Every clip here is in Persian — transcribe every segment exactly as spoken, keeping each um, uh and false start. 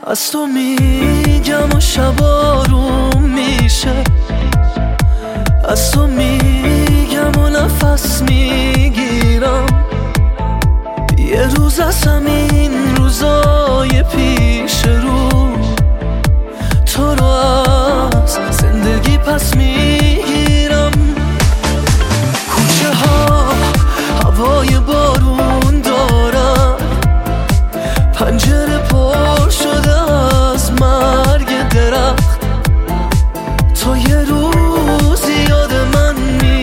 از تو میگم و شبا روم میشه، از تو میگم و نفس میگیرم. یه روز از همین روزای پیش رو تو رو از زندگی پس میگیرم. کوچه ها هوای بارون دارن، پنجره پر شده از مرگ درخت. تو یه روزی یاد من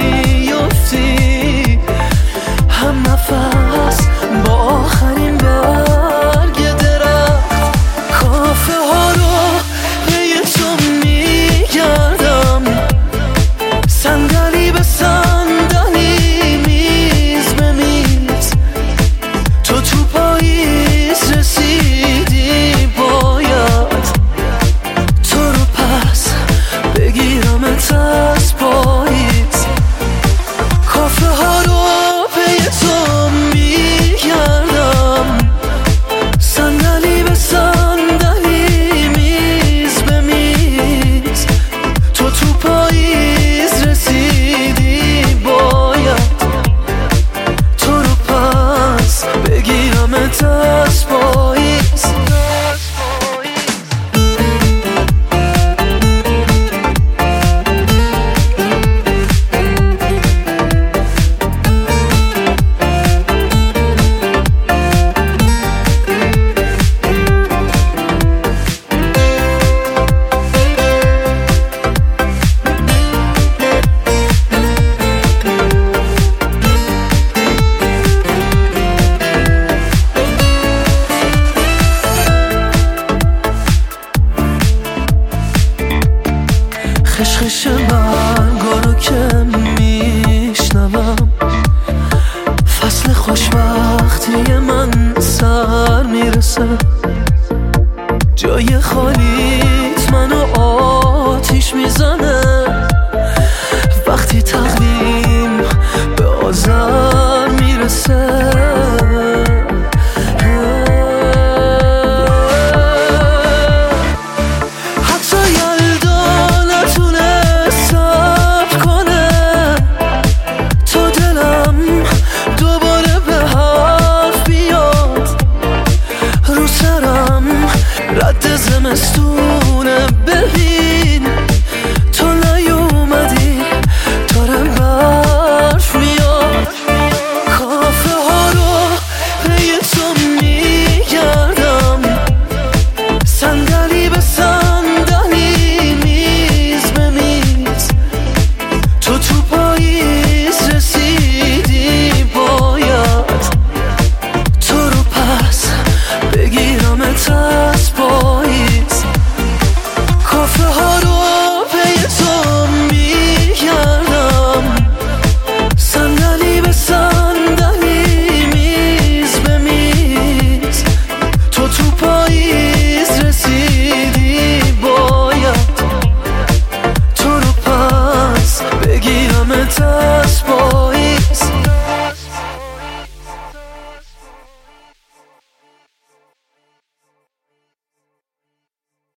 میفتی، هم نفس با آخرین برگ درخت. کافه ها رو پی تو میگردم، صندلی به صندلی، میز به میز. تو تو پاییز رسیدی، باید تو رو پس بگیرمت از پاییز. کافه ها رو پی تو میگردم، صندلی به صندلی، میز به میز. تو تو پاییز رسیدی، باید تو رو پس بگیرمت از پاییز. خشخش برگا رو که میشنوم، فصل خوشبختی من سر میرسه. جای خالیت منو آتیش میزنه، وقتی تقدیم به آذر میرسه. Rad zamiast tu